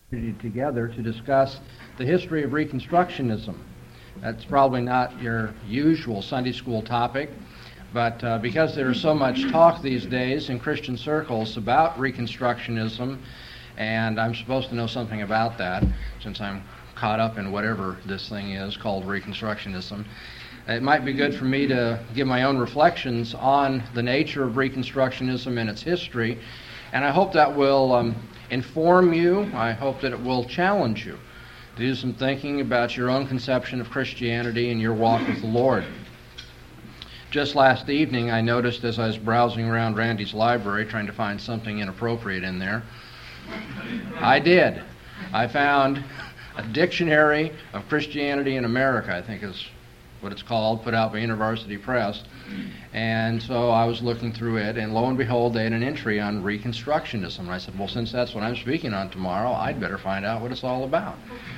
together to discuss the history of Reconstructionism. That's probably not your usual Sunday school topic, but because there's so much talk these days in Christian circles about Reconstructionism, and I'm supposed to know something about that since I'm caught up in whatever this thing is called Reconstructionism, it might be good for me to give my own reflections on the nature of Reconstructionism and its history, and I hope that will inform you. I hope that it will challenge you to do some thinking about your own conception of Christianity and your walk with the Lord. Just last evening, I noticed as I was browsing around Randy's library trying to find something inappropriate in there, I did. I found a dictionary of Christianity in America, I think is what it's called, put out by University Press. And so I was looking through it, and lo and behold, they had an entry on Reconstructionism. And I said, well, since that's what I'm speaking on tomorrow, I'd better find out what it's all about.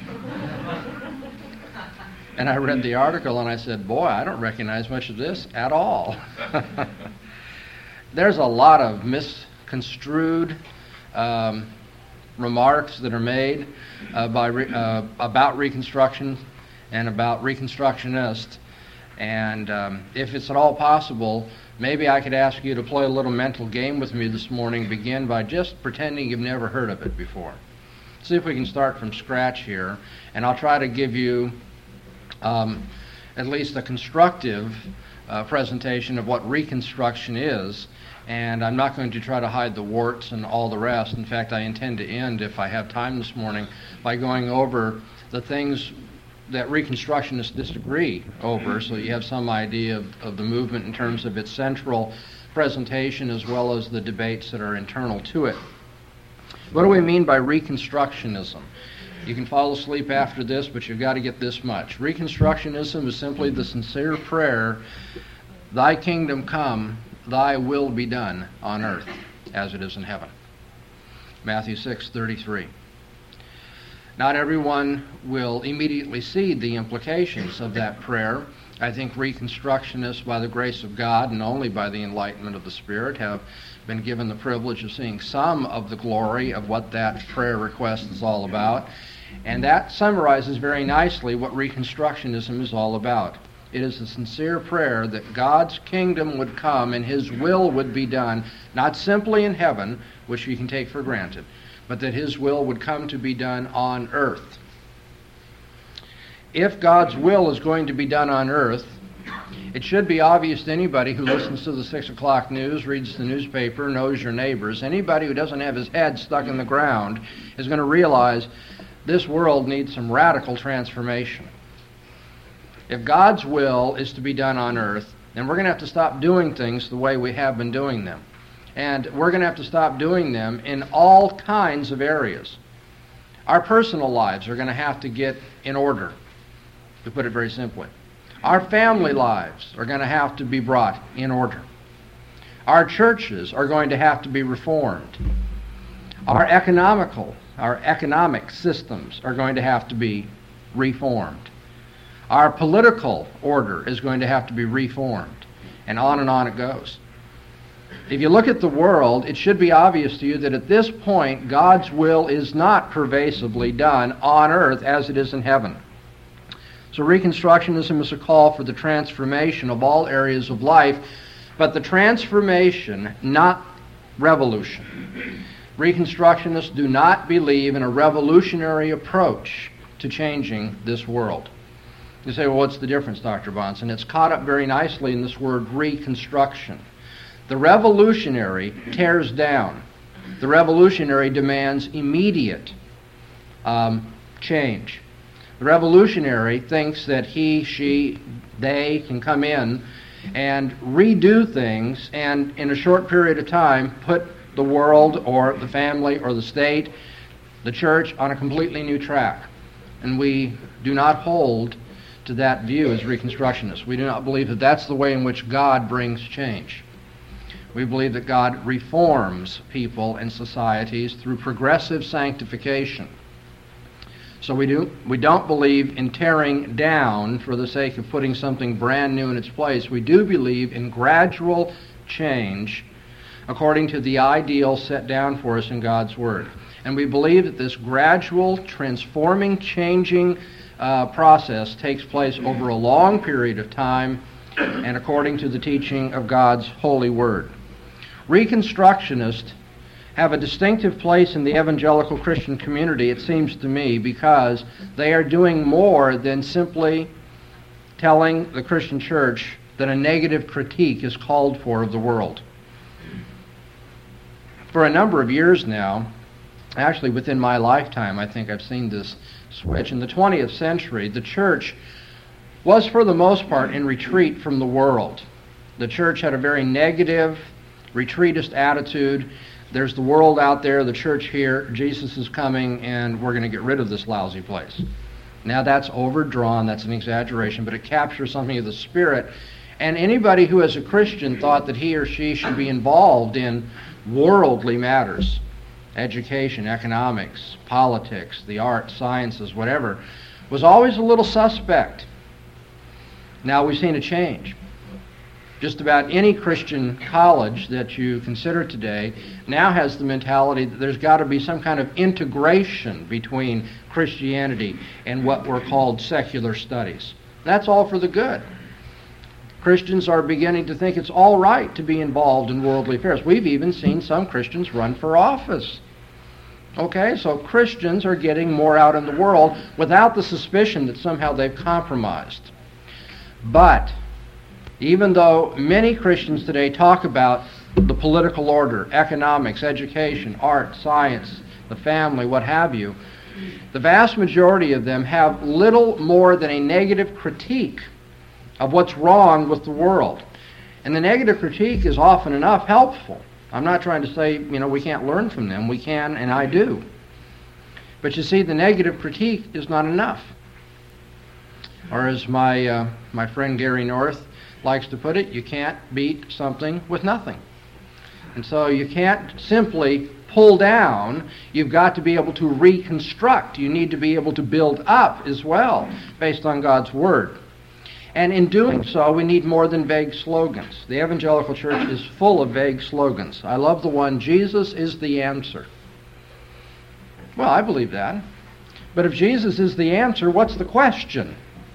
And I read the article, and I said, boy, I don't recognize much of this at all. There's a lot of misconstrued remarks that are made about Reconstruction and about Reconstructionists. And if it's at all possible, maybe I could ask you to play a little mental game with me this morning. Begin by just pretending you've never heard of it before. See if we can start from scratch here, and I'll try to give you at least a constructive presentation of what Reconstruction is, and I'm not going to try to hide the warts and all the rest. In fact, I intend to end, if I have time this morning, by going over the things that Reconstructionists disagree over, so you have some idea of the movement in terms of its central presentation as well as the debates that are internal to it. What do we mean by Reconstructionism? You can fall asleep after this, but you've got to get this much. Reconstructionism is simply the sincere prayer, thy kingdom come, thy will be done on earth as it is in heaven. Matthew 6:33. Not everyone will immediately see the implications of that prayer. I think Reconstructionists, by the grace of God and only by the enlightenment of the Spirit, have been given the privilege of seeing some of the glory of what that prayer request is all about. And that summarizes very nicely what Reconstructionism is all about. It is a sincere prayer that God's kingdom would come and His will would be done, not simply in heaven, which you can take for granted, but that His will would come to be done on earth. If God's will is going to be done on earth, it should be obvious to anybody who listens to the 6 o'clock news, reads the newspaper, knows your neighbors. Anybody who doesn't have his head stuck in the ground is going to realize this world needs some radical transformation. If God's will is to be done on earth, then we're going to have to stop doing things the way we have been doing them. And we're going to have to stop doing them in all kinds of areas. Our personal lives are going to have to get in order, to put it very simply. Our family lives are going to have to be brought in order. Our churches are going to have to be reformed. Our economic systems are going to have to be reformed. Our political order is going to have to be reformed. And on it goes. If you look at the world, it should be obvious to you that at this point, God's will is not pervasively done on earth as it is in heaven. So Reconstructionism is a call for the transformation of all areas of life, but the transformation, not revolution. Reconstructionists do not believe in a revolutionary approach to changing this world. You say, well, what's the difference, Dr. Bahnsen? It's caught up very nicely in this word reconstruction. The revolutionary tears down. The revolutionary demands immediate change. The revolutionary thinks that he, she, they can come in and redo things and in a short period of time put the world or the family or the state, the church, on a completely new track. And we do not hold to that view as Reconstructionists. We do not believe that that's the way in which God brings change. We believe that God reforms people and societies through progressive sanctification. So we don't believe in tearing down for the sake of putting something brand new in its place. We do believe in gradual change according to the ideal set down for us in God's Word. And we believe that this gradual, transforming, changing process takes place over a long period of time and according to the teaching of God's holy word. Reconstructionists have a distinctive place in the evangelical Christian community, it seems to me, because they are doing more than simply telling the Christian church that a negative critique is called for of the world. For a number of years now, actually within my lifetime, I think I've seen this switch. In the 20th century, the church was for the most part in retreat from the world. The church had a very negative, retreatist attitude. There's the world out there, the church here, Jesus is coming, and we're going to get rid of this lousy place. Now that's overdrawn, that's an exaggeration, but it captures something of the spirit. And anybody who as a Christian thought that he or she should be involved in worldly matters, education, economics, politics, the arts, sciences, whatever, was always a little suspect. Now we've seen a change. Just about any Christian college that you consider today now has the mentality that there's got to be some kind of integration between Christianity and what were called secular studies. That's all for the good. Christians are beginning to think it's all right to be involved in worldly affairs. We've even seen some Christians run for office. Okay, so Christians are getting more out in the world without the suspicion that somehow they've compromised. But even though many Christians today talk about the political order, economics, education, art, science, the family, what have you, the vast majority of them have little more than a negative critique of what's wrong with the world. And the negative critique is often enough helpful. I'm not trying to say, we can't learn from them. We can, and I do. But you see, the negative critique is not enough. Or as my friend Gary North likes to put it, you can't beat something with nothing. And so you can't simply pull down. You've got to be able to reconstruct. You need to be able to build up as well, based on God's Word. And in doing so, we need more than vague slogans. The evangelical church is full of vague slogans. I love the one, Jesus is the answer. Well, I believe that. But if Jesus is the answer, what's the question?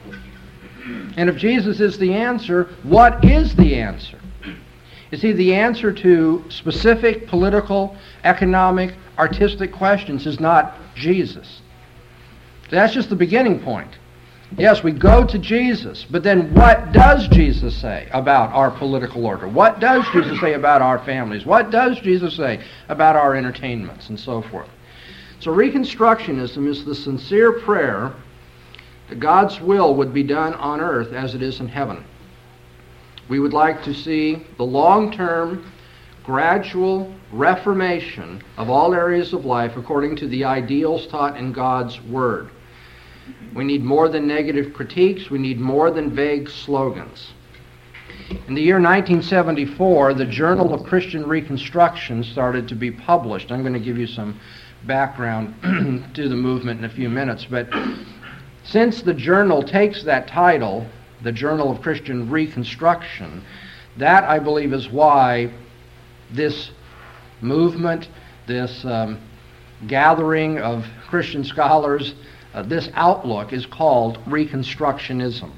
And if Jesus is the answer, what is the answer? You see, the answer to specific political, economic, artistic questions is not Jesus. That's just the beginning point. Yes, we go to Jesus, but then what does Jesus say about our political order? What does Jesus say about our families? What does Jesus say about our entertainments and so forth? So Reconstructionism is the sincere prayer that God's will would be done on earth as it is in heaven. We would like to see the long-term, gradual reformation of all areas of life according to the ideals taught in God's Word. We need more than negative critiques. We need more than vague slogans. In the year 1974, the Journal of Christian Reconstruction started to be published. I'm going to give you some background to the movement in a few minutes, but since the journal takes that title, the Journal of Christian Reconstruction, that, I believe, is why this movement, this gathering of Christian scholars, this outlook is called Reconstructionism.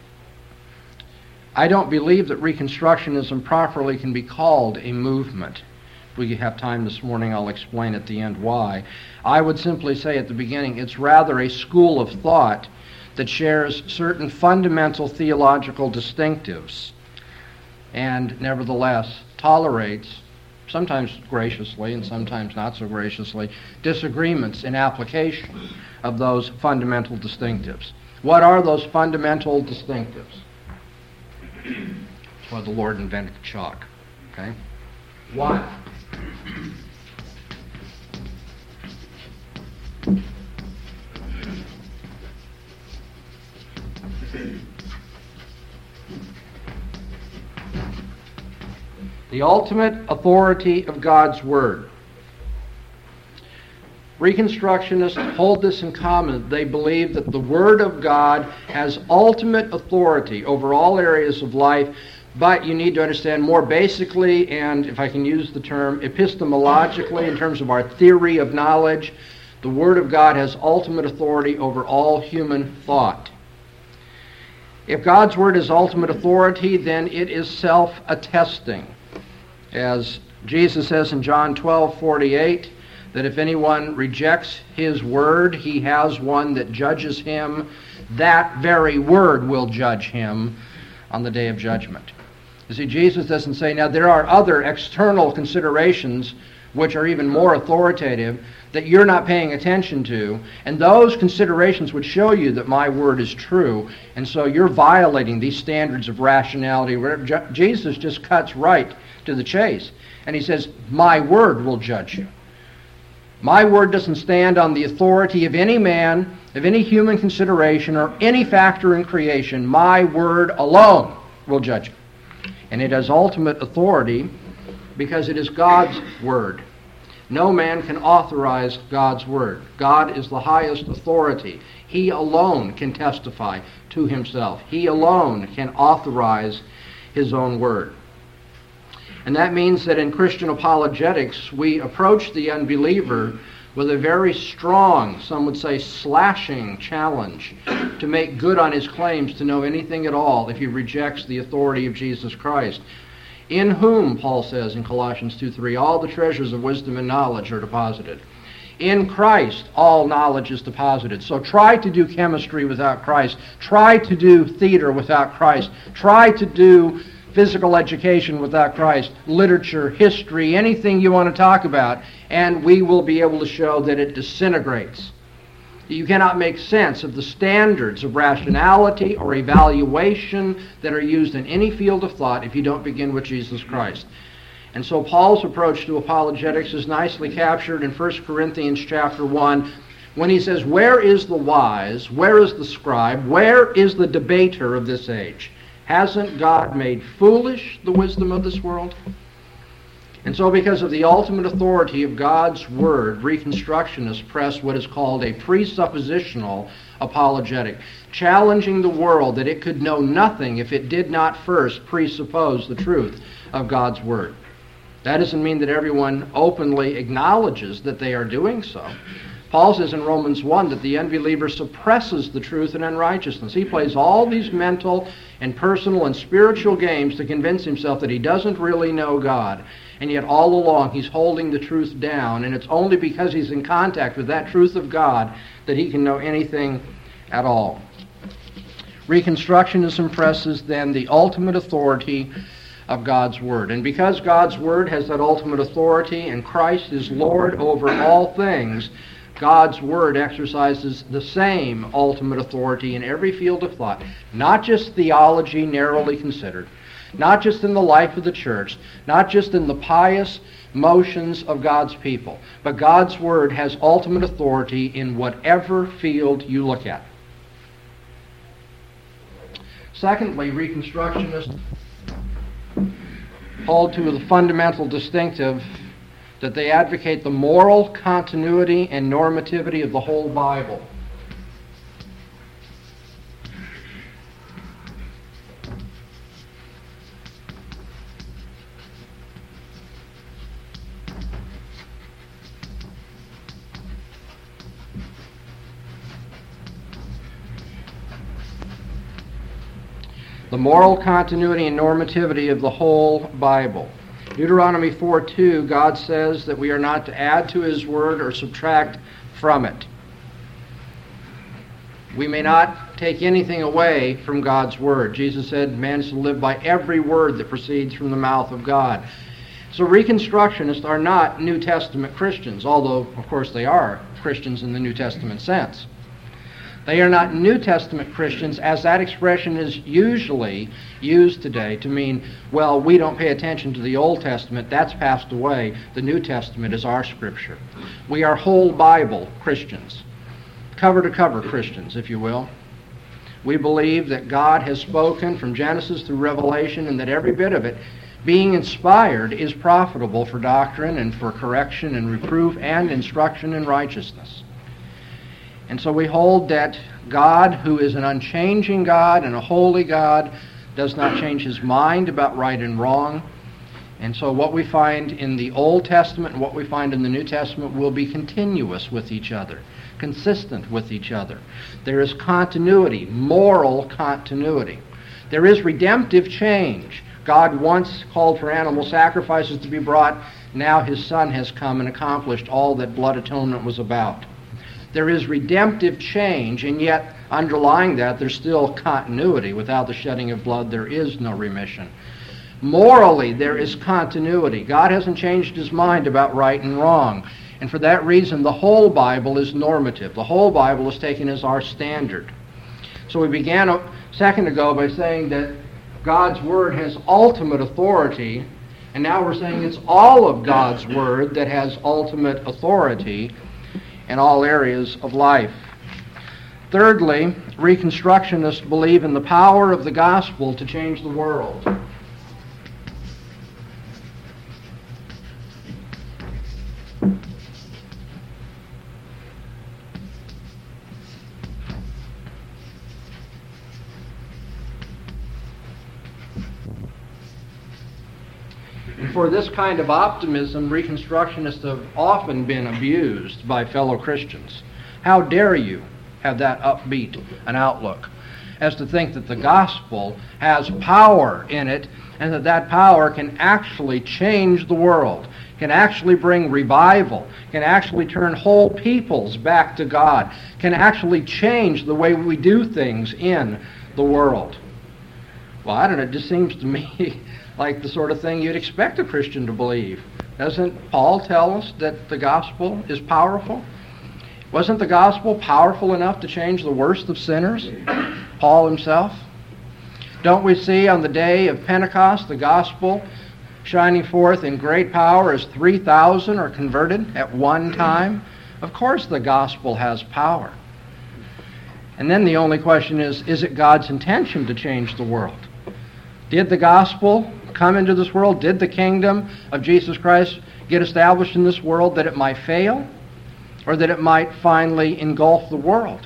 I don't believe that Reconstructionism properly can be called a movement. If we have time this morning, I'll explain at the end why. I would simply say at the beginning, it's rather a school of thought that shares certain fundamental theological distinctives and nevertheless tolerates, sometimes graciously and sometimes not so graciously, disagreements in application of those fundamental distinctives. What are those fundamental distinctives? That's why the Lord invented chalk. Okay? One. The ultimate authority of God's Word. Reconstructionists hold this in common. They believe that the Word of God has ultimate authority over all areas of life But you need to understand more basically, and if I can use the term epistemologically, in terms of our theory of knowledge, the Word of God has ultimate authority over all human thought. If God's Word is ultimate authority, then it is self-attesting. As Jesus says in John 12:48, that if anyone rejects His Word, he has one that judges him. That very Word will judge him on the day of judgment. You see, Jesus doesn't say, now there are other external considerations which are even more authoritative that you're not paying attention to, and those considerations would show you that my word is true, and so you're violating these standards of rationality. Jesus just cuts right to the chase, and he says, my word will judge you. My word doesn't stand on the authority of any man, of any human consideration, or any factor in creation. My word alone will judge you. And it has ultimate authority because it is God's word. No man can authorize God's word. God is the highest authority. He alone can testify to himself. He alone can authorize his own word. And that means that in Christian apologetics, we approach the unbeliever with a very strong, some would say slashing challenge to make good on his claims to know anything at all if he rejects the authority of Jesus Christ. In whom, Paul says in Colossians 2:3, all the treasures of wisdom and knowledge are deposited. In Christ, all knowledge is deposited. So try to do chemistry without Christ. Try to do theater without Christ. Try to do physical education without Christ, literature, history, anything you want to talk about, and we will be able to show that it disintegrates. You cannot make sense of the standards of rationality or evaluation that are used in any field of thought if you don't begin with Jesus Christ. And so Paul's approach to apologetics is nicely captured in 1 Corinthians chapter 1 when he says, where is the wise, where is the scribe, where is the debater of this age? Hasn't God made foolish the wisdom of this world? And so because of the ultimate authority of God's word, Reconstructionists press what is called a presuppositional apologetic, challenging the world that it could know nothing if it did not first presuppose the truth of God's word. That doesn't mean that everyone openly acknowledges that they are doing so. Paul says in Romans 1 that the unbeliever suppresses the truth in unrighteousness. He plays all these mental and personal and spiritual games to convince himself that he doesn't really know God. And yet all along he's holding the truth down, and it's only because he's in contact with that truth of God that he can know anything at all. Reconstructionism presses then the ultimate authority of God's Word. And because God's Word has that ultimate authority and Christ is Lord over all things, God's Word exercises the same ultimate authority in every field of thought, not just theology narrowly considered, not just in the life of the church, not just in the pious motions of God's people, but God's Word has ultimate authority in whatever field you look at. Secondly, Reconstructionists hold to the fundamental distinctive that they advocate the moral continuity and normativity of the whole Bible. The moral continuity and normativity of the whole Bible. Deuteronomy 4:2, God says that we are not to add to His Word or subtract from it. We may not take anything away from God's Word. Jesus said man is to live by every word that proceeds from the mouth of God. So Reconstructionists are not New Testament Christians, although, of course, they are Christians in the New Testament sense. They are not New Testament Christians, as that expression is usually used today to mean, well, we don't pay attention to the Old Testament, that's passed away, the New Testament is our Scripture. We are whole Bible Christians, cover-to-cover Christians, if you will. We believe that God has spoken from Genesis through Revelation, and that every bit of it, being inspired, is profitable for doctrine and for correction and reproof and instruction in righteousness. And so we hold that God, who is an unchanging God and a holy God, does not change his mind about right and wrong. And so what we find in the Old Testament and what we find in the New Testament will be continuous with each other, consistent with each other. There is continuity, moral continuity. There is redemptive change. God once called for animal sacrifices to be brought. Now his Son has come and accomplished all that blood atonement was about. There is redemptive change, and yet underlying that there's still continuity. Without the shedding of blood, there is no remission. Morally, there is continuity. God hasn't changed his mind about right and wrong. And for that reason, the whole Bible is normative. The whole Bible is taken as our standard. So we began a second ago by saying that God's Word has ultimate authority, and now we're saying it's all of God's Word that has ultimate authority in all areas of life. Thirdly, Reconstructionists believe in the power of the gospel to change the world. For this kind of optimism, Reconstructionists have often been abused by fellow Christians. How dare you have that upbeat an outlook, as to think that the gospel has power in it, and that power can actually change the world, can actually bring revival, can actually turn whole peoples back to God, can actually change the way we do things in the world. Well, I don't know, it just seems to me like the sort of thing you'd expect a Christian to believe. Doesn't Paul tell us that the gospel is powerful? Wasn't the gospel powerful enough to change the worst of sinners? Paul himself? Don't we see on the day of Pentecost the gospel shining forth in great power as 3,000 are converted at one time? Of course the gospel has power. And then the only question is it God's intention to change the world? Did the gospel come into this world? Did the kingdom of Jesus Christ get established in this world that it might fail, or that it might finally engulf the world?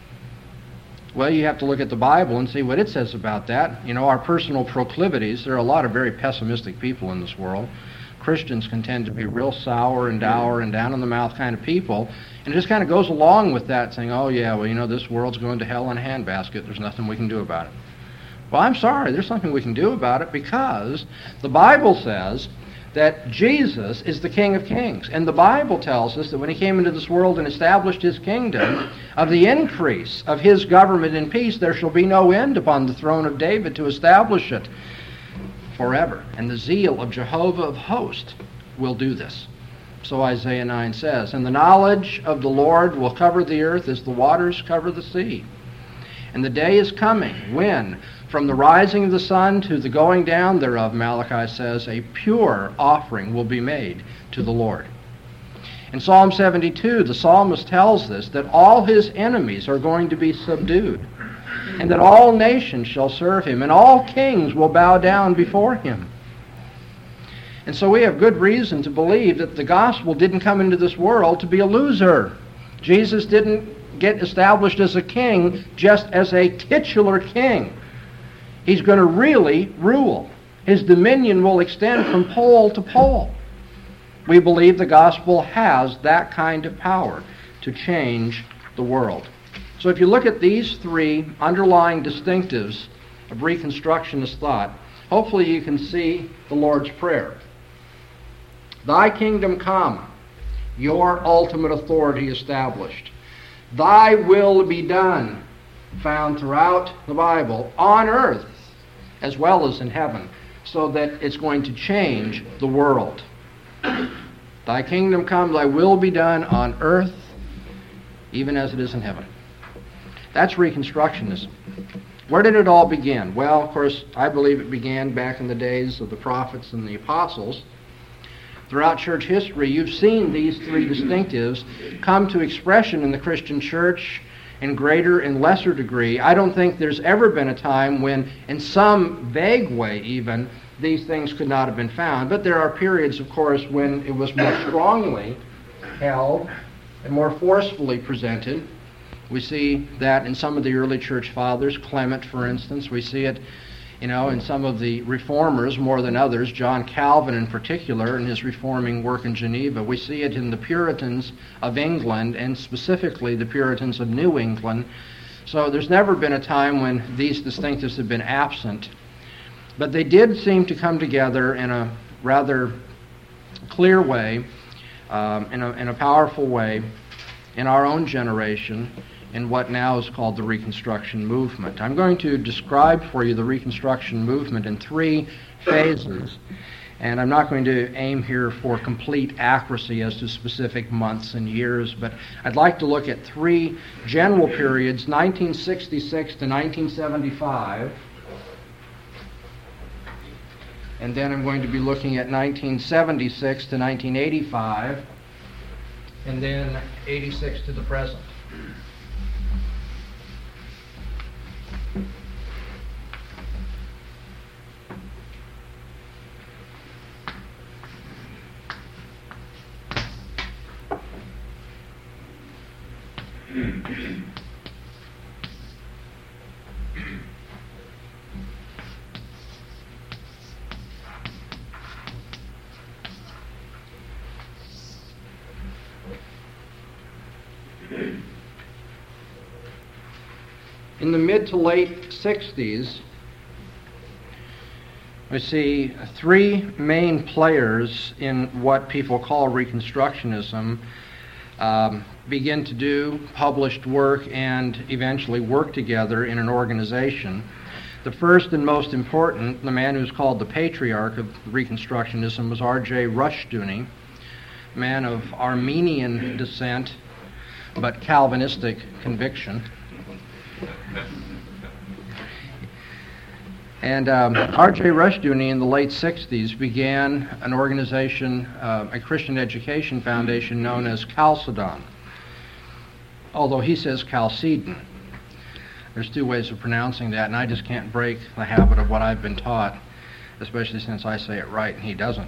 Well, you have to look at the Bible and see what it says about that. You know, our personal proclivities, there are a lot of very pessimistic people in this world. Christians can tend to be real sour and dour and down-in-the-mouth kind of people, and it just kind of goes along with that, saying, oh yeah, well, you know, this world's going to hell in a handbasket. There's nothing we can do about it. Well, I'm sorry, there's something we can do about it, because the Bible says that Jesus is the King of Kings. And the Bible tells us that when he came into this world and established his kingdom, of the increase of his government and peace, there shall be no end upon the throne of David to establish it forever. And the zeal of Jehovah of hosts will do this. So Isaiah 9 says, and the knowledge of the Lord will cover the earth as the waters cover the sea. And the day is coming when, from the rising of the sun to the going down thereof, Malachi says, a pure offering will be made to the Lord. In Psalm 72, the psalmist tells us that all his enemies are going to be subdued, and that all nations shall serve him, and all kings will bow down before him. And so we have good reason to believe that the gospel didn't come into this world to be a loser. Jesus didn't get established as a king just as a titular king. He's going to really rule. His dominion will extend from pole to pole. We believe the gospel has that kind of power to change the world. So if you look at these three underlying distinctives of Reconstructionist thought, hopefully you can see the Lord's Prayer. Thy kingdom come, your ultimate authority established. Thy will be done, found throughout the Bible, on earth as well as in heaven, so that it's going to change the world. Thy kingdom come, thy will be done on earth, even as it is in heaven. That's Reconstructionism. Where did it all begin? Well, of course, I believe it began back in the days of the prophets and the apostles. Throughout church history, you've seen these three distinctives come to expression in the Christian church in greater and lesser degree. I don't think there's ever been a time when, in some vague way even, these things could not have been found. But there are periods, of course, when it was more strongly held and more forcefully presented. We see that in some of the early church fathers, Clement, for instance. We see it And some of the reformers more than others, John Calvin in particular, in his reforming work in Geneva. We see it in the Puritans of England, and specifically the Puritans of New England. So there's never been a time when these distinctives have been absent. But they did seem to come together in a rather clear way, in a powerful way, in our own generation, in what now is called the Reconstruction movement. I'm going to describe for you the Reconstruction movement in 3 phases, and I'm not going to aim here for complete accuracy as to specific months and years, but I'd like to look at 3 general periods, 1966 to 1975, and then I'm going to be looking at 1976 to 1985, and then 86 to the present. In the mid to late 60s, we see 3 main players in what people call Reconstructionism begin to do published work and eventually work together in an organization. The first and most important, the man who's called the patriarch of Reconstructionism, was R.J. Rushdoony, a man of Armenian descent but Calvinistic conviction. And R.J. Rushdoony in the late 60s began an organization, a Christian education foundation known as Chalcedon, although he says Chalcedon. There's 2 ways of pronouncing that, and I just can't break the habit of what I've been taught, especially since I say it right and he doesn't.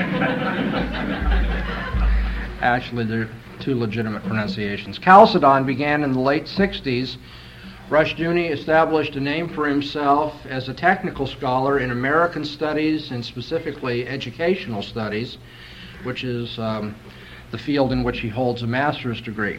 Actually, there are 2 legitimate pronunciations. Chalcedon began in the late 60s. Rushdoony established a name for himself as a technical scholar in American studies and specifically educational studies, which is the field in which he holds a master's degree.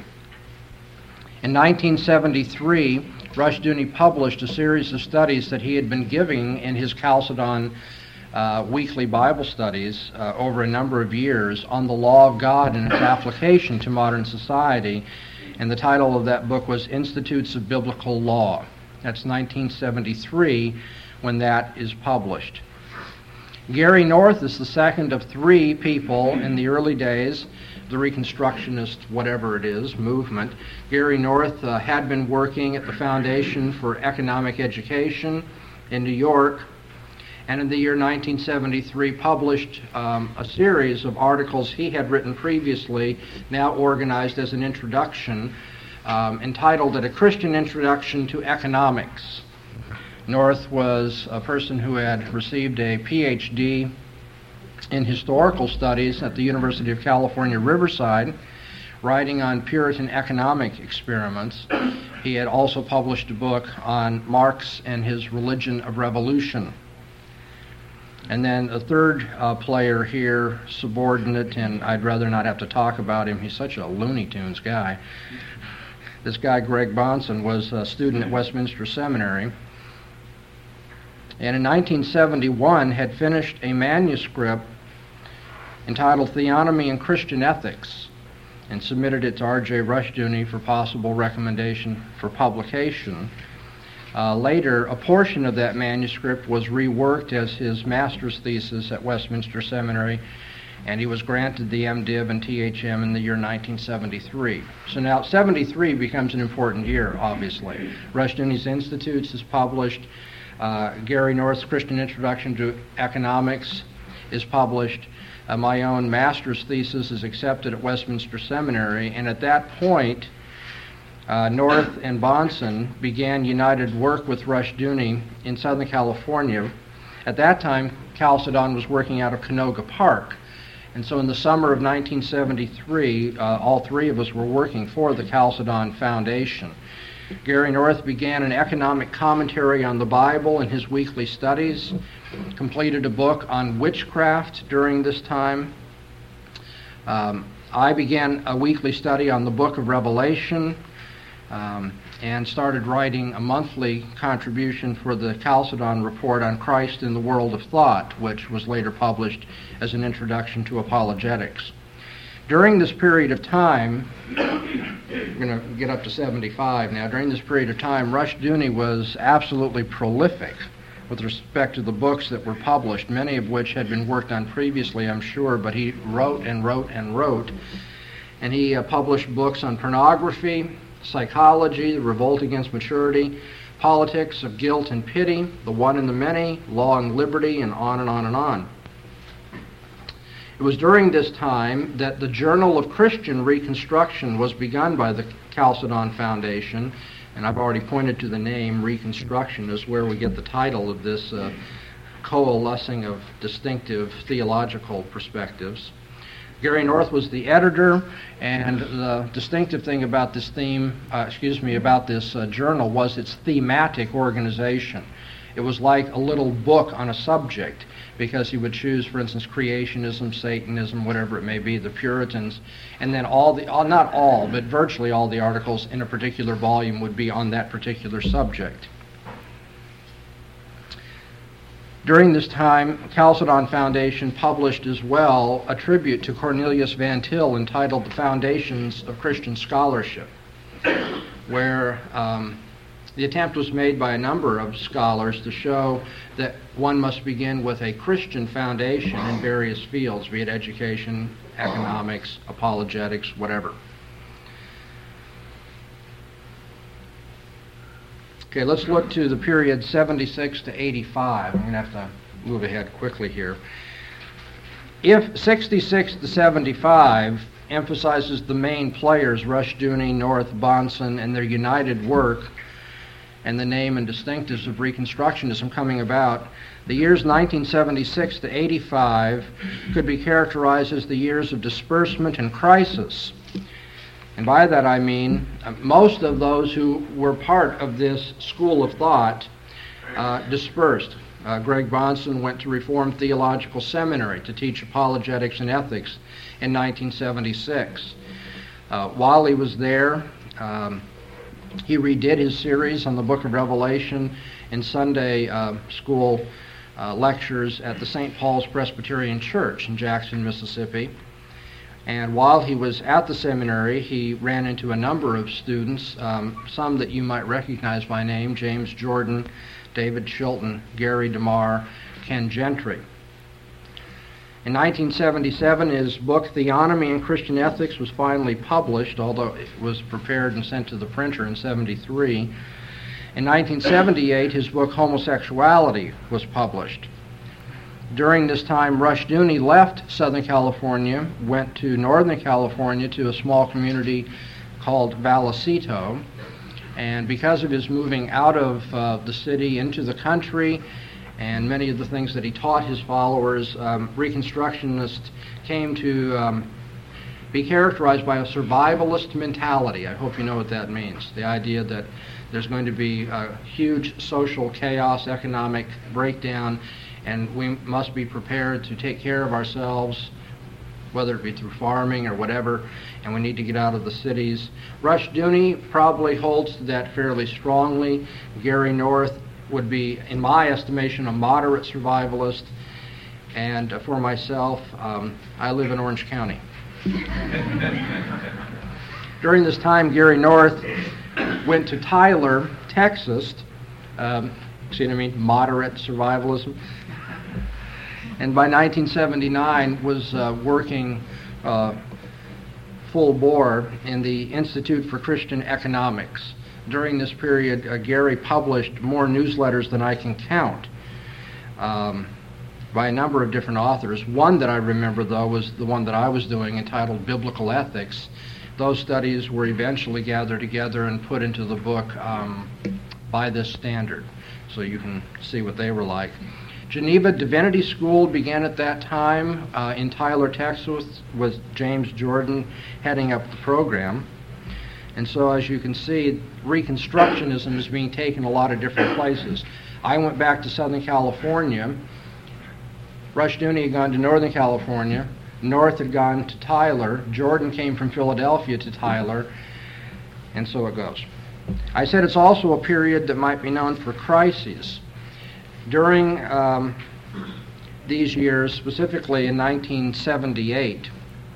In 1973, Rushdoony published a series of studies that he had been giving in his Chalcedon weekly Bible studies over a number of years on the law of God and its application to modern society. And the title of that book was Institutes of Biblical Law. That's 1973 when that is published. Gary North is the second of 3 people in the early days, the Reconstructionist, whatever it is, movement. Gary North had been working at the Foundation for Economic Education in New York, and in the year 1973 published a series of articles he had written previously, now organized as an introduction, entitled A Christian Introduction to Economics. North was a person who had received a PhD in historical studies at the University of California, Riverside, writing on Puritan economic experiments. He had also published a book on Marx and his Religion of Revolution. And then a third player here, subordinate, and I'd rather not have to talk about him. He's such a Looney Tunes guy. This guy, Greg Bahnsen, was a student at Westminster Seminary, and in 1971 had finished a manuscript entitled Theonomy and Christian Ethics and submitted it to R.J. Rushdoony for possible recommendation for publication. Later, a portion of that manuscript was reworked as his master's thesis at Westminster Seminary, and he was granted the MDiv and THM in the year 1973. So now 73 becomes an important year, obviously. Rushdoony's Institutes is published. Gary North's Christian Introduction to Economics is published. My own master's thesis is accepted at Westminster Seminary, and at that point, North and Bahnsen began united work with Rushdoony in Southern California. At that time, Chalcedon was working out of Canoga Park. And so in the summer of 1973, all 3 of us were working for the Chalcedon Foundation. Gary North began an economic commentary on the Bible in his weekly studies, completed a book on witchcraft during this time. I began a weekly study on the book of Revelation, and started writing a monthly contribution for the Chalcedon Report on Christ in the World of Thought, which was later published as an introduction to apologetics. During this period of time, we're going to get up to 75 now. During this period of time, Rushdoony was absolutely prolific with respect to the books that were published, many of which had been worked on previously, I'm sure, but he wrote and wrote and wrote. And he published books on pornography, psychology, the revolt against maturity, politics of guilt and pity, the one and the many, law and liberty, and on and on and on. It was during this time that the Journal of Christian Reconstruction was begun by the Chalcedon Foundation, and I've already pointed to the name Reconstruction as where we get the title of this coalescing of distinctive theological perspectives. Gary North was the editor, and the distinctive thing about this journal was its thematic organization. It was like a little book on a subject, because he would choose, for instance, creationism, Satanism, whatever it may be, the Puritans, and then not all, but virtually all the articles in a particular volume would be on that particular subject. During this time, Chalcedon Foundation published as well a tribute to Cornelius Van Til entitled The Foundations of Christian Scholarship, where the attempt was made by a number of scholars to show that one must begin with a Christian foundation in various fields, be it education, economics, apologetics, whatever. Okay, let's look to the period 76 to 85. I'm going to have to move ahead quickly here. If 66 to 75 emphasizes the main players, Rushdoony, North, Bahnsen, and their united work, and the name and distinctives of Reconstructionism coming about, the years 1976 to 85 could be characterized as the years of disbursement and crisis. And by that I mean most of those who were part of this school of thought dispersed. Greg Bahnsen went to Reformed Theological Seminary to teach apologetics and ethics in 1976. While he was there, he redid his series on the book of Revelation in Sunday school lectures at the St. Paul's Presbyterian Church in Jackson, Mississippi. And while he was at the seminary, he ran into a number of students, some that you might recognize by name: James Jordan, David Chilton, Gary DeMar, Ken Gentry. In 1977, his book Theonomy and Christian Ethics was finally published, although it was prepared and sent to the printer in 73. In 1978, his book Homosexuality was published. During this time, Rushdoony left Southern California, went to Northern California to a small community called Vallecito, and because of his moving out of the city into the country and many of the things that he taught his followers, Reconstructionists came to be characterized by a survivalist mentality. I hope you know what that means. The idea that there's going to be a huge social chaos, economic breakdown, and we must be prepared to take care of ourselves, whether it be through farming or whatever, and we need to get out of the cities. Rushdoony probably holds to that fairly strongly. Gary North would be, in my estimation, a moderate survivalist, and for myself, I live in Orange County. During this time, Gary North went to Tyler, Texas. See what I mean? Moderate survivalism. And by 1979 was working full bore in the Institute for Christian Economics. During this period, Gary published more newsletters than I can count by a number of different authors. One that I remember, though, was the one that I was doing entitled Biblical Ethics. Those studies were eventually gathered together and put into the book By This Standard, so you can see what they were like. Geneva Divinity School began at that time in Tyler, Texas, with James Jordan heading up the program. And so, as you can see, Reconstructionism is being taken a lot of different places. I went back to Southern California. Rushdoony had gone to Northern California. North had gone to Tyler. Jordan came from Philadelphia to Tyler. And so it goes. I said it's also a period that might be known for crises. During these years, specifically in 1978,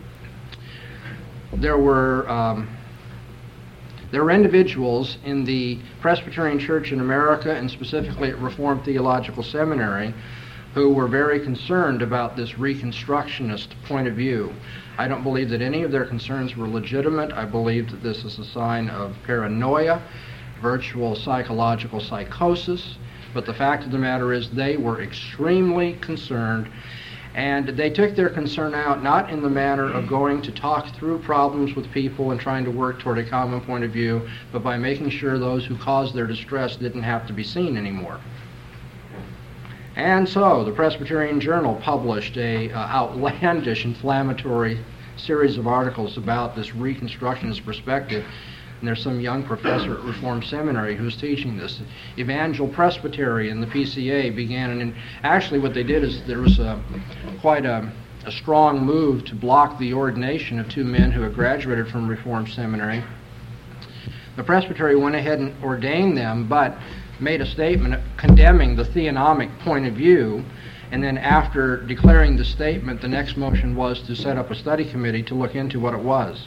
there were individuals in the Presbyterian Church in America, and specifically at Reformed Theological Seminary, who were very concerned about this Reconstructionist point of view. I don't believe that any of their concerns were legitimate. I believe that this is a sign of paranoia, virtual psychological psychosis. But the fact of the matter is they were extremely concerned, and they took their concern out not in the manner of going to talk through problems with people and trying to work toward a common point of view, but by making sure those who caused their distress didn't have to be seen anymore. And so the Presbyterian Journal published a outlandish, inflammatory series of articles about this Reconstructionist perspective. And there's some young professor at Reformed Seminary who's teaching this. Evangel Presbytery and the PCA began, and actually what they did is there was quite a strong move to block the ordination of two men who had graduated from Reformed Seminary. The Presbytery went ahead and ordained them, but made a statement condemning the theonomic point of view, and then after declaring the statement, the next motion was to set up a study committee to look into what it was.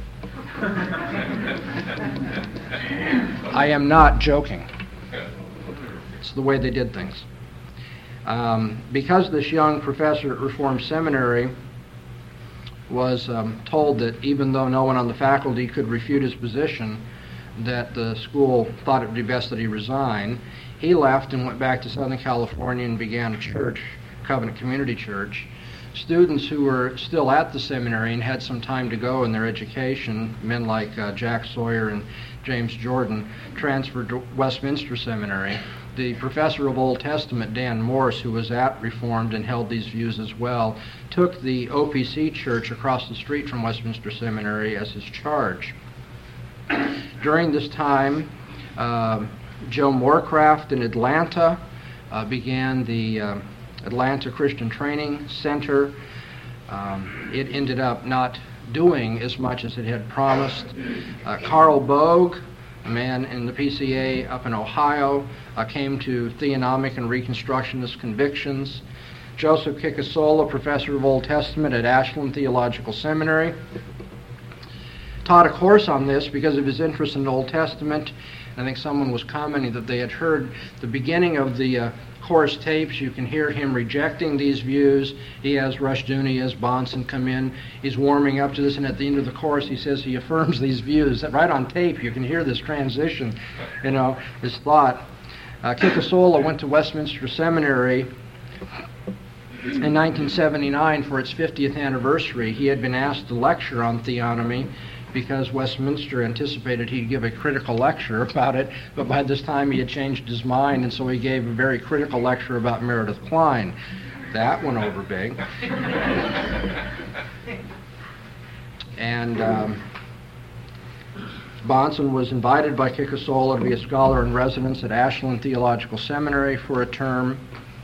I am not joking. It's the way they did things. Because this young professor at Reformed Seminary was told that even though no one on the faculty could refute his position, that the school thought it would be best that he resign, he left and went back to Southern California and began a church, Covenant Community Church. Students who were still at the seminary and had some time to go in their education, men like Jack Sawyer and James Jordan, transferred to Westminster Seminary. The professor of Old Testament, Dan Morse, who was at Reformed and held these views as well, took the OPC church across the street from Westminster Seminary as his charge. During this time, Joe Moorcraft in Atlanta began the Atlanta Christian Training Center. It ended up not doing as much as it had promised. Carl Bogue, a man in the PCA up in Ohio, came to theonomic and Reconstructionist convictions. Joseph Kikasola, professor of Old Testament at Ashland Theological Seminary, taught a course on this because of his interest in the Old Testament. I think someone was commenting that they had heard the beginning of the course tapes. You can hear him rejecting these views. He has Rushdoony, has Bahnsen come in. He's warming up to this, and at the end of the course he says he affirms these views. Right on tape you can hear this transition, his thought. Kikasola went to Westminster Seminary in 1979 for its 50th anniversary. He had been asked to lecture on theonomy because Westminster anticipated he'd give a critical lecture about it, but by this time he had changed his mind, and so he gave a very critical lecture about Meredith Kline. That went over big. And Bahnsen was invited by Kikasola to be a scholar in residence at Ashland Theological Seminary for a term.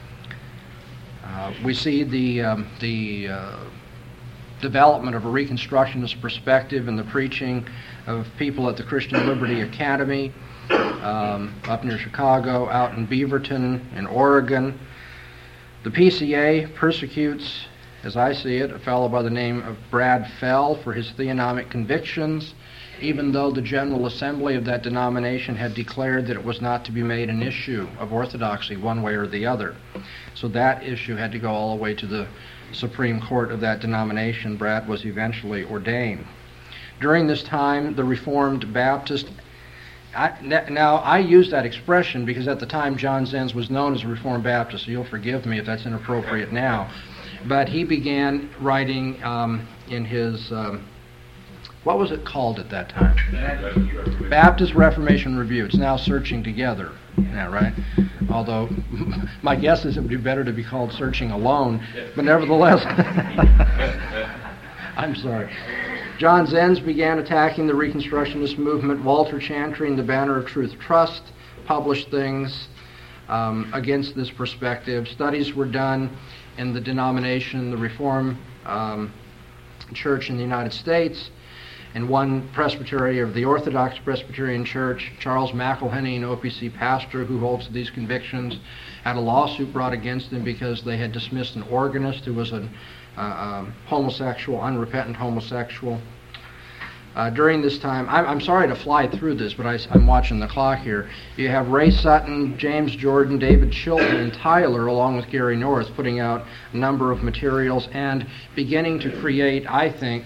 We see the development of a Reconstructionist perspective in the preaching of people at the Christian Liberty Academy up near Chicago, out in Beaverton in Oregon. The PCA persecutes, as I see it, a fellow by the name of Brad Fell for his theonomic convictions, even though the General Assembly of that denomination had declared that it was not to be made an issue of orthodoxy one way or the other. So that issue had to go all the way to the Supreme Court of that denomination. Brad was eventually ordained. During this time, the Reformed Baptist, now I use that expression because at the time John Zenz was known as a Reformed Baptist, so you'll forgive me if that's inappropriate now, but he began writing in his, what was it called at that time? Baptist Reformation Review. It's now Searching Together. Yeah, right? Although my guess is it would be better to be called Searching Alone, but nevertheless, I'm sorry. John Zenz began attacking the Reconstructionist movement. Walter Chantry and the Banner of Truth Trust published things against this perspective. Studies were done in the denomination, the Reformed Church in the United States, and one presbytery of the Orthodox Presbyterian Church. Charles McElhenney, an OPC pastor who holds these convictions, had a lawsuit brought against him because they had dismissed an organist who was a homosexual, unrepentant homosexual. During this time, I'm sorry to fly through this, but I'm watching the clock here. You have Ray Sutton, James Jordan, David Chilton, and Tyler, along with Gary North, putting out a number of materials and beginning to create, I think,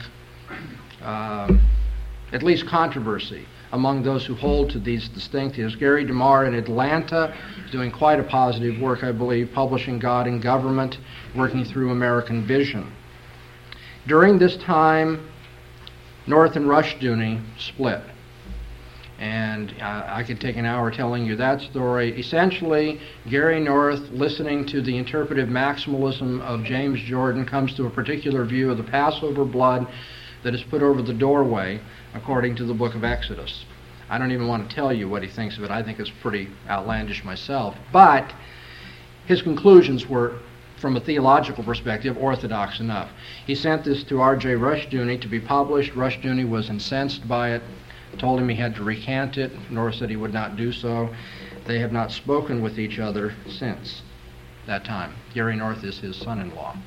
at least controversy among those who hold to these distinctives. Gary DeMar in Atlanta is doing quite a positive work, I believe, publishing God and Government, working through American Vision. During this time, North and Rushdoony split. And I could take an hour telling you that story. Essentially, Gary North, listening to the interpretive maximalism of James Jordan, comes to a particular view of the Passover blood that is put over the doorway, according to the book of Exodus. I don't even want to tell you what he thinks of it. I think it's pretty outlandish myself. But his conclusions were, from a theological perspective, orthodox enough. He sent this to R.J. Rushdoony to be published. Rushdoony was incensed by it, told him he had to recant it. North said he would not do so. They have not spoken with each other since that time. Gary North is his son-in-law.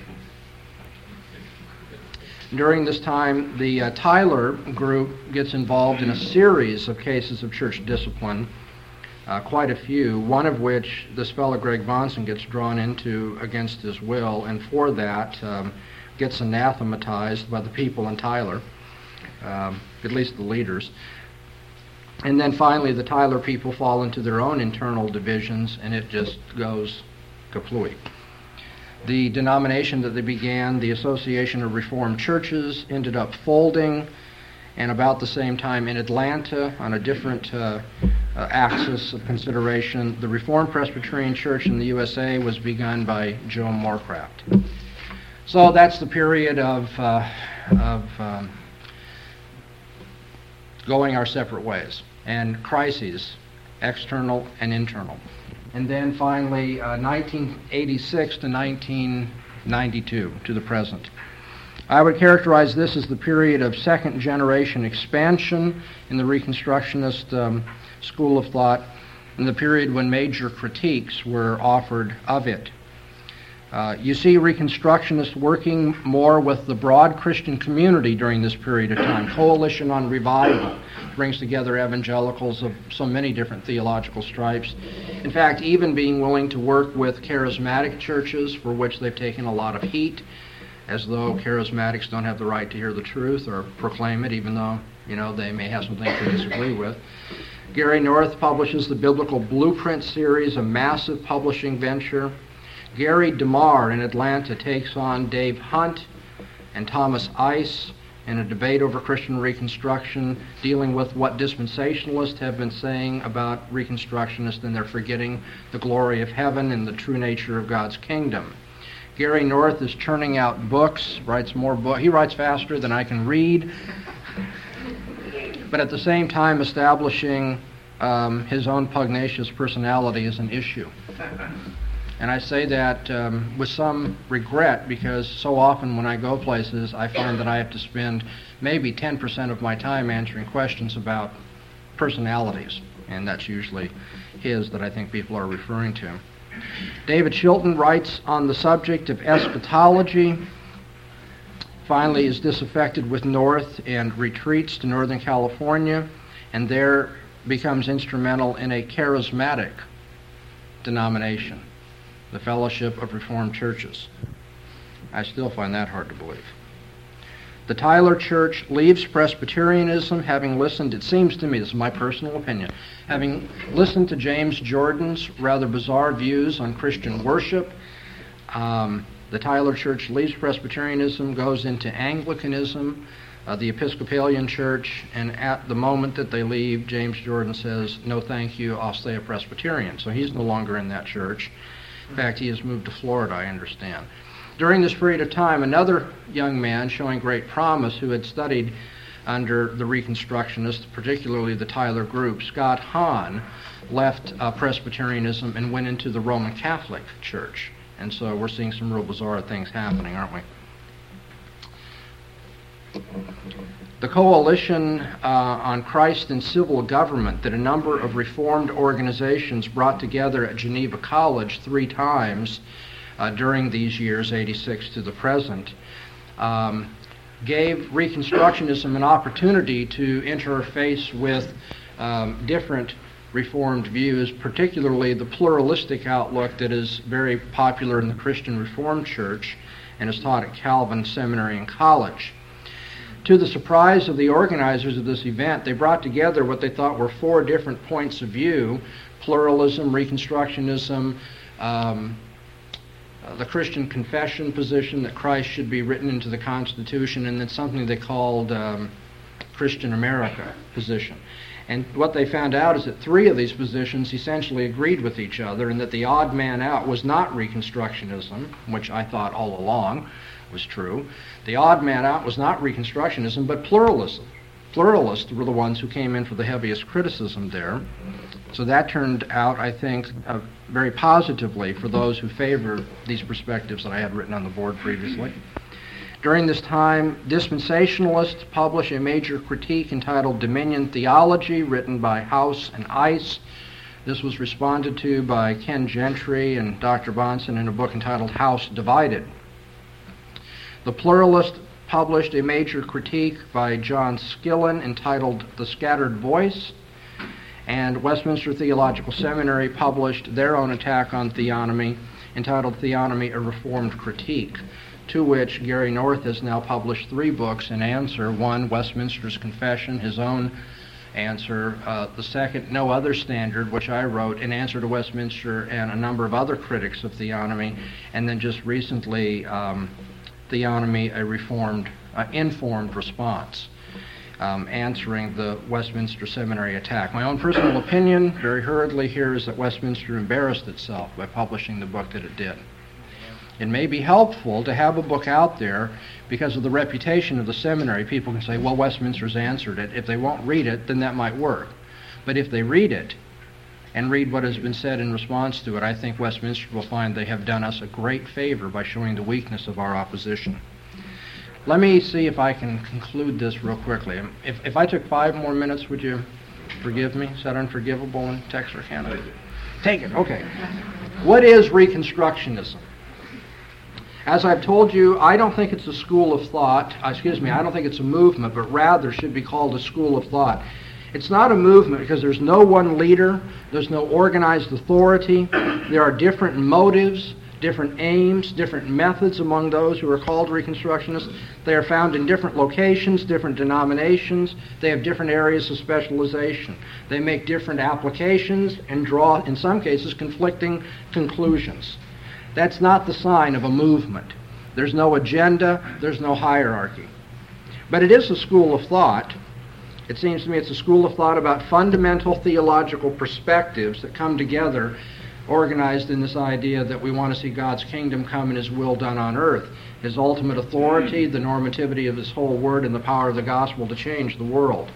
During this time, the Tyler group gets involved in a series of cases of church discipline, quite a few, one of which this fellow Greg Bonson gets drawn into against his will, and for that gets anathematized by the people in Tyler, at least the leaders. And then finally the Tyler people fall into their own internal divisions, and it just goes kaplooey. The denomination that they began, the Association of Reformed Churches, ended up folding, and about the same time in Atlanta, on a different axis of consideration, the Reformed Presbyterian Church in the USA was begun by Joe Morecraft. So that's the period of going our separate ways, and crises, external and internal. And then finally, 1986 to 1992, to the present. I would characterize this as the period of second-generation expansion in the Reconstructionist school of thought, and the period when major critiques were offered of it. You see Reconstructionists working more with the broad Christian community during this period of time. Coalition on Revival brings together evangelicals of so many different theological stripes. In fact, even being willing to work with charismatic churches, for which they've taken a lot of heat, as though charismatics don't have the right to hear the truth or proclaim it, even though, they may have some things to disagree with. Gary North publishes the Biblical Blueprint series, a massive publishing venture. Gary DeMar in Atlanta takes on Dave Hunt and Thomas Ice in a debate over Christian Reconstruction, dealing with what dispensationalists have been saying about Reconstructionists, and they're forgetting the glory of heaven and the true nature of God's kingdom. Gary North is churning out books, writes more books. He writes faster than I can read, but at the same time establishing his own pugnacious personality as an issue. And I say that with some regret, because so often when I go places, I find that I have to spend maybe 10% of my time answering questions about personalities, and that's usually his that I think people are referring to. David Chilton writes on the subject of eschatology, finally is disaffected with North and retreats to Northern California, and there becomes instrumental in a charismatic denomination, the Fellowship of Reformed Churches. I still find that hard to believe. The Tyler Church leaves Presbyterianism, having listened, it seems to me, this is my personal opinion, having listened to James Jordan's rather bizarre views on Christian worship. The Tyler Church leaves Presbyterianism, goes into Anglicanism, the Episcopalian Church, and at the moment that they leave, James Jordan says, "No thank you, I'll stay a Presbyterian." So he's no longer in that church. In fact, he has moved to Florida, I understand. During this period of time, another young man showing great promise who had studied under the Reconstructionists, particularly the Tyler group, Scott Hahn, left Presbyterianism and went into the Roman Catholic Church. And so we're seeing some real bizarre things happening, aren't we? The Coalition on Christ and Civil Government that a number of Reformed organizations brought together at Geneva College 3 times during these years, 86 to the present, gave Reconstructionism an opportunity to interface with different Reformed views, particularly the pluralistic outlook that is very popular in the Christian Reformed Church and is taught at Calvin Seminary and College. To the surprise of the organizers of this event, they brought together what they thought were 4 different points of view: pluralism, Reconstructionism, the Christian confession position that Christ should be written into the Constitution, and then something they called Christian America position. And what they found out is that 3 of these positions essentially agreed with each other, and that the odd man out was not Reconstructionism, which I thought all along was true. The odd man out was not Reconstructionism, but pluralism. Pluralists were the ones who came in for the heaviest criticism there. So that turned out, I think, very positively for those who favored these perspectives that I had written on the board previously. During this time, dispensationalists published a major critique entitled Dominion Theology, written by House and Ice. This was responded to by Ken Gentry and Dr. Bonson in a book entitled House Divided. The Pluralist published a major critique by John Skillen entitled The Scattered Voice, and Westminster Theological Seminary published their own attack on theonomy entitled Theonomy, a Reformed Critique, to which Gary North has now published 3 books in answer. One, Westminster's Confession, his own answer. The second, No Other Standard, which I wrote in answer to Westminster and a number of other critics of theonomy. And then just recently, Theonomy, a informed response, answering the Westminster Seminary attack. My own personal opinion, very hurriedly here, is that Westminster embarrassed itself by publishing the book that it did. It may be helpful to have a book out there because of the reputation of the seminary. People can say, well, Westminster's answered it. If they won't read it, then that might work. But if they read it and read what has been said in response to it, I think Westminster will find they have done us a great favor by showing the weakness of our opposition. Let me see if I can conclude this real quickly. If I took 5 more minutes, would you forgive me? Is that unforgivable in Texarkana? Take it, okay. What is Reconstructionism? As I've told you, I don't think it's a school of thought. I don't think it's a movement, but rather should be called a school of thought. It's not a movement because there's no one leader, there's no organized authority, there are different motives, different aims, different methods among those who are called Reconstructionists. They are found in different locations, different denominations. They have different areas of specialization. They make different applications and draw, in some cases, conflicting conclusions. That's not the sign of a movement. There's no agenda, there's no hierarchy. But it is a school of thought. It seems to me it's a school of thought about fundamental theological perspectives that come together, organized in this idea that we want to see God's kingdom come and His will done on earth. His ultimate authority, the normativity of His whole word, and the power of the gospel to change the world.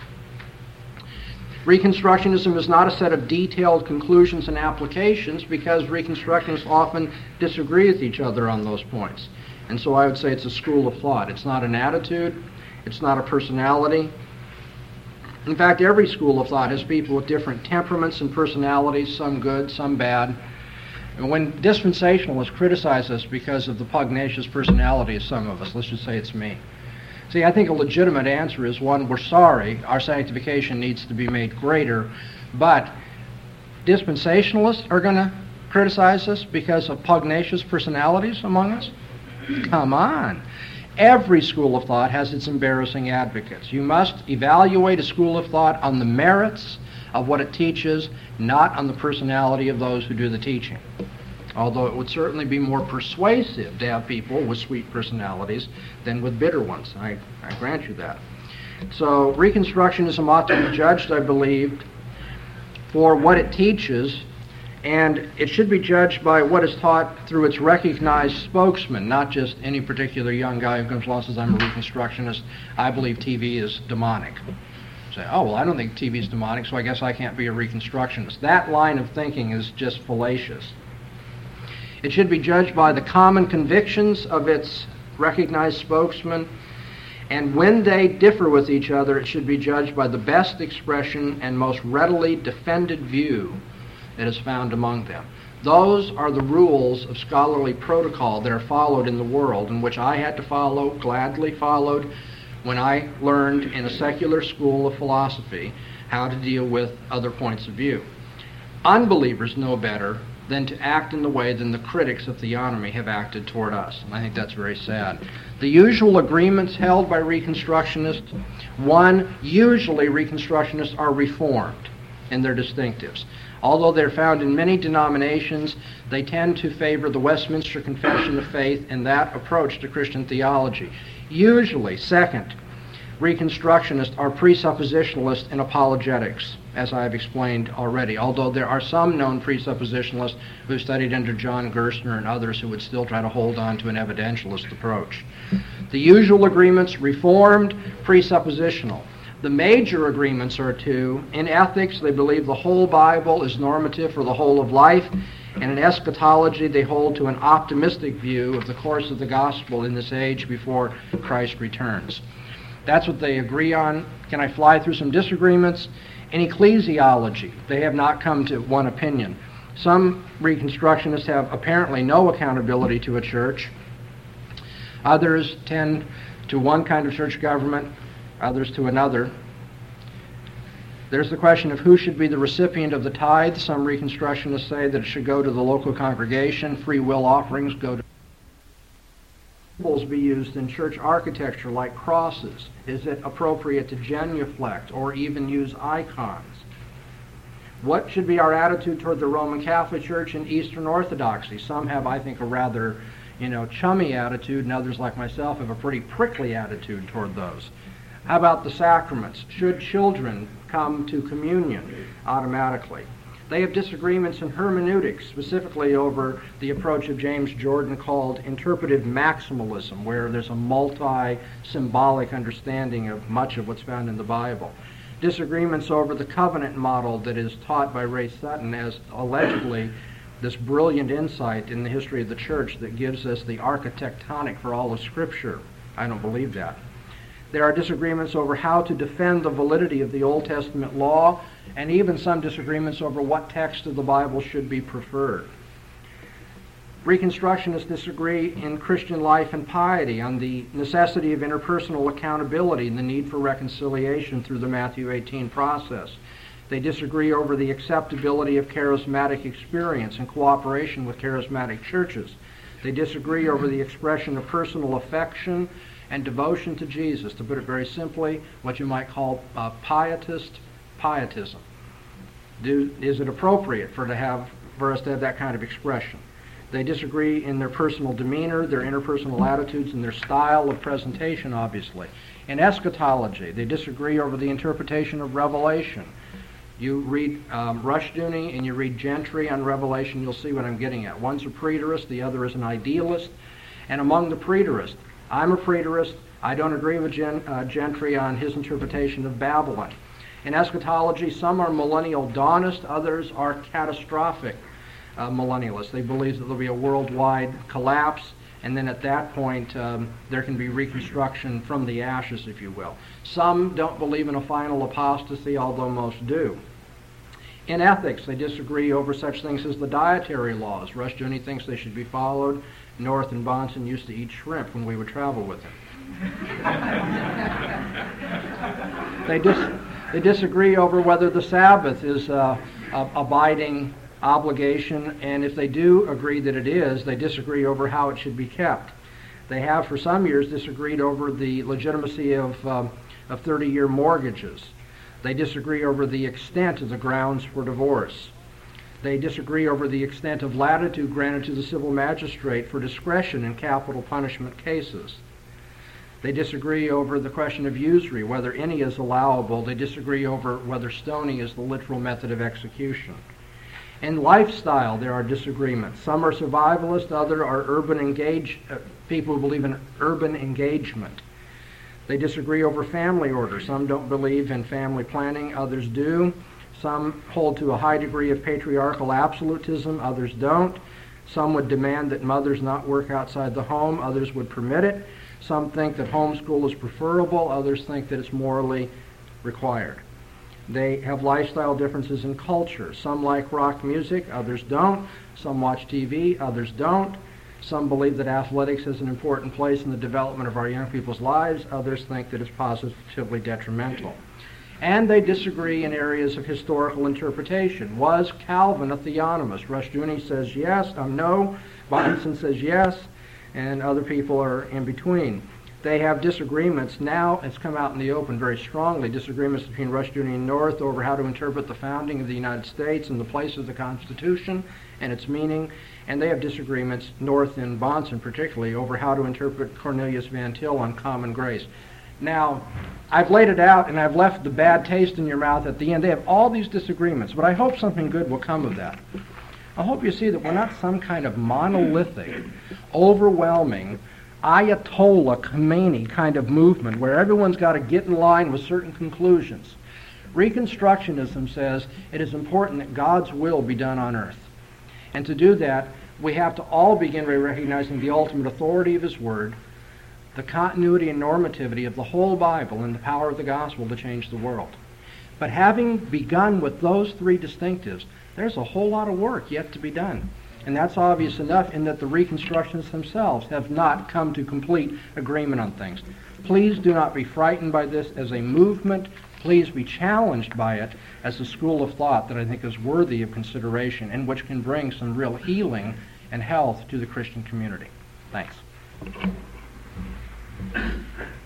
Reconstructionism is not a set of detailed conclusions and applications because Reconstructionists often disagree with each other on those points. And so I would say it's a school of thought. It's not an attitude. It's not a personality. In fact, every school of thought has people with different temperaments and personalities, some good, some bad. And when dispensationalists criticize us because of the pugnacious personality of some of us, let's just say it's me. See, I think a legitimate answer is one, we're sorry, our sanctification needs to be made greater, but dispensationalists are going to criticize us because of pugnacious personalities among us? Come on. Every school of thought has its embarrassing advocates. You must evaluate a school of thought on the merits of what it teaches, not on the personality of those who do the teaching. Although it would certainly be more persuasive to have people with sweet personalities than with bitter ones. I grant you that. So Reconstructionism ought to be judged, I believe, for what it teaches And it should be judged by what is taught through its recognized spokesman, not just any particular young guy who comes along and says, I'm a Reconstructionist, I believe TV is demonic. Say, oh, well, I don't think TV is demonic, so I guess I can't be a Reconstructionist. That line of thinking is just fallacious. It should be judged by the common convictions of its recognized spokesman, and when they differ with each other, it should be judged by the best expression and most readily defended view that is found among them. Those are the rules of scholarly protocol that are followed in the world, and which I had to follow, gladly followed, when I learned in a secular school of philosophy how to deal with other points of view. Unbelievers know better than to act in the way than the critics of theonomy have acted toward us. And I think that's very sad. The usual agreements held by Reconstructionists: one, usually Reconstructionists are Reformed in their distinctives. Although they're found in many denominations, they tend to favor the Westminster Confession of Faith and that approach to Christian theology. Usually, second, Reconstructionists are presuppositionalists in apologetics, as I have explained already, although there are some known presuppositionalists who studied under John Gerstner and others who would still try to hold on to an evidentialist approach. The usual agreements: Reformed, presuppositional. The major agreements are two. In ethics, they believe the whole Bible is normative for the whole of life, and in eschatology, they hold to an optimistic view of the course of the gospel in this age before Christ returns. That's what they agree on. Can I fly through some disagreements? In ecclesiology, they have not come to one opinion. Some Reconstructionists have apparently no accountability to a church. Others tend to one kind of church government, others to another. There's the question of who should be the recipient of the tithe. Some Reconstructionists say that it should go to the local congregation. Free will offerings go to symbols be used in church architecture like crosses. Is it appropriate to genuflect or even use icons? What should be our attitude toward the Roman Catholic Church and Eastern Orthodoxy? Some have, I think, a rather, chummy attitude, and others, like myself, have a pretty prickly attitude toward those. How about the sacraments? Should children come to communion automatically? They have disagreements in hermeneutics, specifically over the approach of James Jordan called interpretive maximalism, where there's a multi-symbolic understanding of much of what's found in the Bible. Disagreements over the covenant model that is taught by Ray Sutton as allegedly this brilliant insight in the history of the church that gives us the architectonic for all of Scripture. I don't believe that. There are disagreements over how to defend the validity of the Old Testament law, and even some disagreements over what text of the Bible should be preferred. Reconstructionists disagree in Christian life and piety, on the necessity of interpersonal accountability and the need for reconciliation through the Matthew 18 process. They disagree over the acceptability of charismatic experience and cooperation with charismatic churches. They disagree over the expression of personal affection and devotion to Jesus, to put it very simply, what you might call pietist pietism. Is it appropriate for us to have that kind of expression? They disagree in their personal demeanor, their interpersonal attitudes, and their style of presentation, obviously. In eschatology, they disagree over the interpretation of Revelation. You read Rushdoony and you read Gentry on Revelation, you'll see what I'm getting at. One's a preterist, the other is an idealist. And among the preterists, I'm a preterist. I don't agree with Gentry on his interpretation of Babylon. In eschatology, some are millennial dawnist, others are catastrophic millennialists. They believe that there'll be a worldwide collapse, and then at that point there can be reconstruction from the ashes, if you will. Some don't believe in a final apostasy, although most do. In ethics, they disagree over such things as the dietary laws. Rushdoony thinks they should be followed. North and Bonson used to eat shrimp when we would travel with him. They disagree over whether the Sabbath is a abiding obligation, and if they do agree that it is, they disagree over how it should be kept. They have for some years disagreed over the legitimacy of 30-year mortgages. They disagree over the extent of the grounds for divorce. They disagree over the extent of latitude granted to the civil magistrate for discretion in capital punishment cases. They disagree over the question of usury, whether any is allowable. They disagree over whether stoning is the literal method of execution. In lifestyle, there are disagreements. Some are survivalist, others are people who believe in urban engagement. They disagree over family order. Some don't believe in family planning, others do. Some hold to a high degree of patriarchal absolutism, others don't. Some would demand that mothers not work outside the home, others would permit it. Some think that homeschool is preferable, others think that it's morally required. They have lifestyle differences in culture. Some like rock music, others don't. Some watch TV, others don't. Some believe that athletics has an important place in the development of our young people's lives, others think that it's positively detrimental. And they disagree in areas of historical interpretation. Was Calvin a theonomist? Rushdoony says yes, no. Bonson says yes, and other people are in between. They have disagreements. Now it's come out in the open very strongly, disagreements between Rushdoony and North over how to interpret the founding of the United States and the place of the Constitution and its meaning. And they have disagreements, North and Bonson particularly, over how to interpret Cornelius Van Til on common grace. Now, I've laid it out and I've left the bad taste in your mouth at the end. They have all these disagreements, but I hope something good will come of that. I hope you see that we're not some kind of monolithic, overwhelming, Ayatollah Khomeini kind of movement where everyone's got to get in line with certain conclusions. Reconstructionism says it is important that God's will be done on earth. And to do that, we have to all begin by recognizing the ultimate authority of His Word, the continuity and normativity of the whole Bible, and the power of the gospel to change the world. But having begun with those three distinctives, there's a whole lot of work yet to be done. And that's obvious enough in that the Reconstructionists themselves have not come to complete agreement on things. Please do not be frightened by this as a movement. Please be challenged by it as a school of thought that I think is worthy of consideration and which can bring some real healing and health to the Christian community. Thanks.